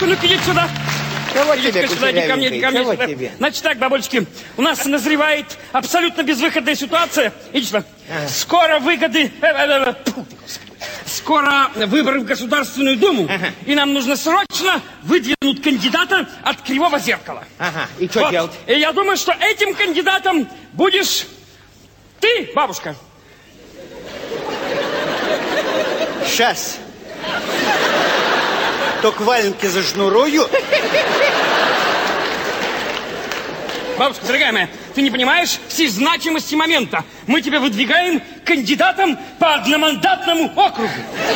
бабулечка, ну-ка, иди сюда. Чего тебе, сюда, иди ко мне, иди ко мне. Чего тебе? Значит так, бабулечки, у нас назревает абсолютно безвыходная ситуация. Иди сюда. Скоро выгоды... Скоро выборы в Государственную Думу. И нам нужно срочно выдвинуть кандидата от Кривого Зеркала. Ага, и что делать? И я думаю, что этим кандидатом будешь ты, бабушка. Сейчас. Только валенки зашнурую. Бабушка, дорогая моя, ты не понимаешь всей значимости момента. Мы тебя выдвигаем кандидатом по одномандатному округу.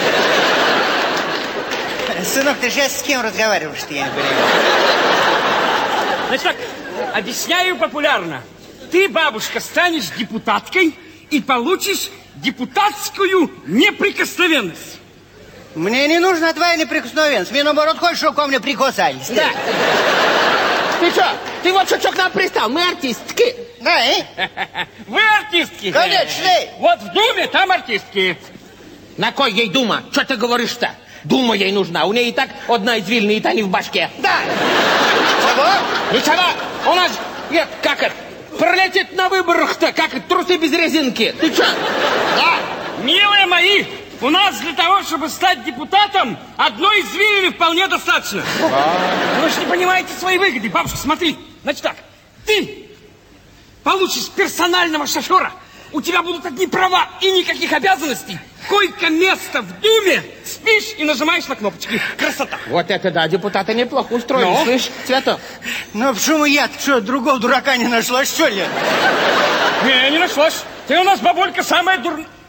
Сынок, ты сейчас с кем разговариваешь, что я не понимаю? Значит так, объясняю популярно. Ты, бабушка, станешь депутаткой и получишь депутатскую неприкосновенность. Мне не нужна твоя неприкосновенность. Мне, наоборот, хочешь, чтобы ко мне прикасались. Да. Ты что? Ты вот что к нам пристал? Мы артистки. Да, Вы артистки. Конечно. Вот в Думе там артистки. На кой ей Дума? Что ты говоришь-то? Дума ей нужна. У нее и так одна извилина, и та не в башке. Да. Чего? Ничего. У нас, нет, как это, пролетит на выборах-то, как это, трусы без резинки. Ты что? Да. Милые мои, у нас для того, чтобы стать депутатом, одной извилины вполне достаточно. Вы же не понимаете свои выгоды. Бабушка, смотри. Значит так, ты получишь персонального шофера. У тебя будут одни права и никаких обязанностей. Койко-место в Думе, спишь и нажимаешь на кнопочки. Красота. Вот это да, депутаты неплохо устроили, Ну? слышь, Цветок? Ну, почему я-то что, другого дурака не нашла, что ли? Не нашлось. Ты у нас, бабулька, самая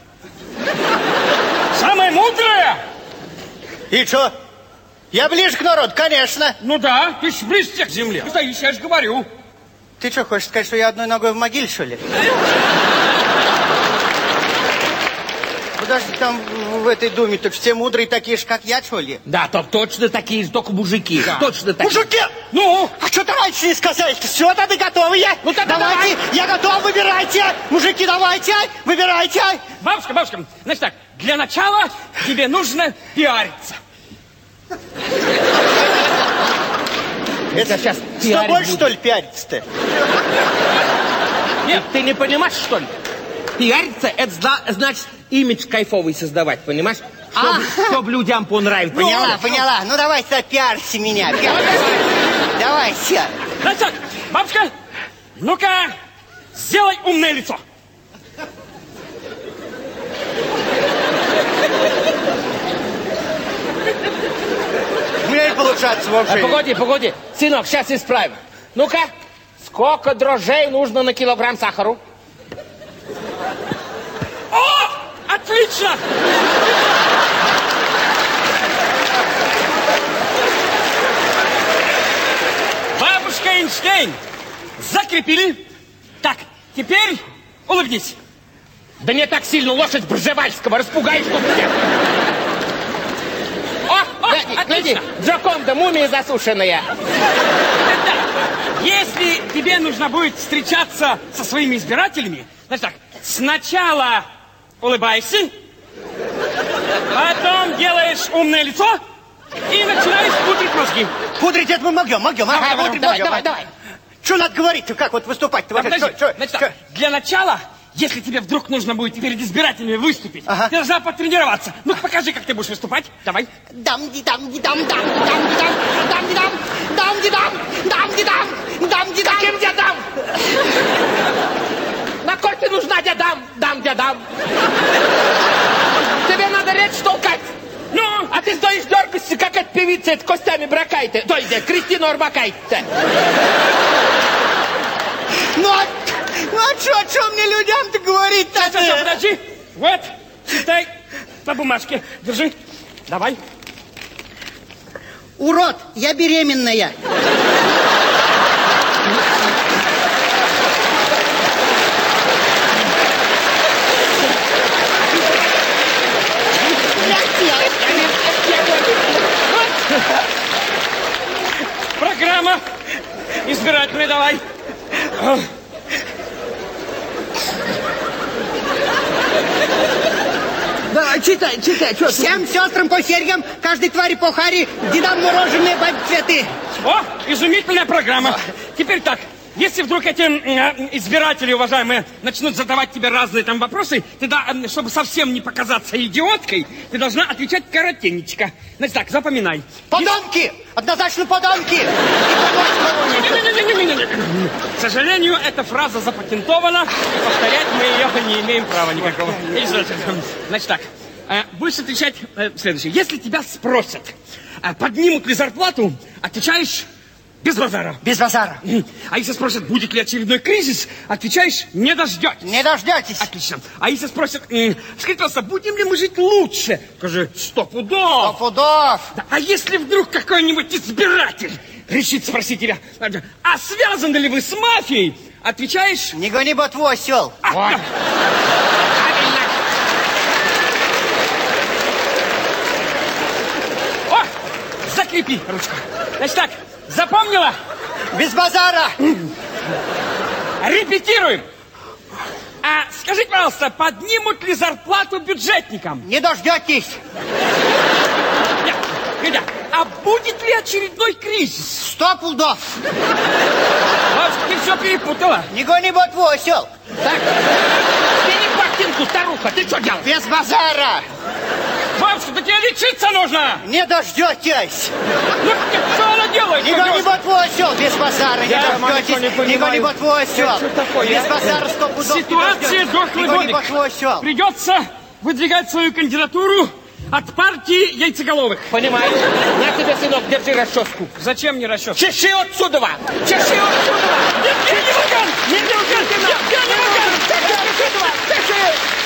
самая мудрая. И что? Я ближе к народу, конечно. Ну да, ты ж ближе всех к земле. Стоишь, я же говорю. Ты что, хочешь сказать, что я одной ногой в могиле, что ли? Подожди, там в этой Думе-то все мудрые такие же, как я, что ли? Да, точно такие же, только мужики. Да. Точно такие. Мужики! Ну? А что ты раньше не сказали-то? Все, тогда готовы я. Ну, тогда давайте, я готов, выбирайте. Мужики, давайте, выбирайте. Бабушка, значит так, для начала тебе нужно пиариться. Это сейчас С тобой, что ли, пиариться-то? Нет, ты не понимаешь, что ли? Пиариться, это значит имидж кайфовый создавать, понимаешь? Чтоб людям понравилось. Поняла. Ну, давайте, пиарься меня. Давайте. Значит так, бабушка, ну-ка, сделай умное лицо. У меня не получается вообще. Погоди. Сынок, сейчас исправим. Ну-ка, сколько дрожжей нужно на килограмм сахару? О, отлично! Бабушка Эйнштейн, закрепили. Так, теперь улыбнись. Да не так сильно лошадь Бржевальского распугаешь тут всех. Гляди, отлично. Джоконда, мумия засушенная. Если тебе нужно будет встречаться со своими избирателями, значит так, сначала улыбайся, потом делаешь умное лицо и начинаешь пудрить мозги. Пудрить это мы могем. Давай. Что надо говорить-то, как вот выступать-то? Значит так, для начала, если тебе вдруг нужно будет перед избирателями выступить, ты должна потренироваться. Ну, покажи, как ты будешь выступать. Давай. Каким дядам? На кой ты нужна дядам? Дядам. Тебе надо речь толкать. Ну? А ты стоишь, дергаешься, как от певицы, это костями бракайте. То есть, Кристина Орбакайте. Ну, а что мне людям-то говорить-то? Подожди. Вот, читай по бумажке. Держи. Давай. Урод, я беременная. Программа избирательная, давай. Да, читай. Что? Всем сестрам по серьгам, каждой твари по харе, дедам мороженое, бабе цветы. О, изумительная программа. Теперь так. Если вдруг эти избиратели, уважаемые, начнут задавать тебе разные там вопросы, ты, чтобы совсем не показаться идиоткой, ты должна отвечать коротенечко. Значит так, запоминай. Подонки! Однозначно подонки! Не-не-не-не-не-не-не. К сожалению, эта фраза запатентована, и повторять мы ее не имеем права никакого. Значит так, будешь отвечать следующее. Если тебя спросят, поднимут ли зарплату, отвечаешь... Без базара. Без базара. А если спросят, будет ли очередной кризис, отвечаешь, не дождетесь. Не дождетесь. Отлично. А если спросят, скажите, пожалуйста, будем ли мы жить лучше? Скажи, 100 пудов. 100 пудов. Да, а если вдруг какой-нибудь избиратель решит спросить тебя, а связаны ли вы с мафией? Отвечаешь... Не гони ботву, осел. Правильно. О, закрепи ручку. Значит так, запомнила? Без базара. Репетируем. А скажите, пожалуйста, поднимут ли зарплату бюджетникам? Не дождетесь. Нет, ребят, а будет ли очередной кризис? 100 пудов. Вот, ты все перепутала. Не гони ботву, осел. Так, бери ботинку, старуха, ты что делаешь? Без базара. Бабушка, да тебе лечиться нужно. Не дождетесь. Ну, что она делает? Не гони ботву, осел. Без базара. Не Я дождетесь. не Не гони ботву, осел. Что такое? Без базара 100 пудов. Ситуация дохлый Не гони домик. ботву, осел. Придется выдвигать свою кандидатуру от партии яйцеголовых. Понимаю. На тебе, сынок, держи расческу. Зачем мне расчет? Чеши отсюда! Чеши отсюда! Я не могу! Я не могу! Я не могу! Чеши!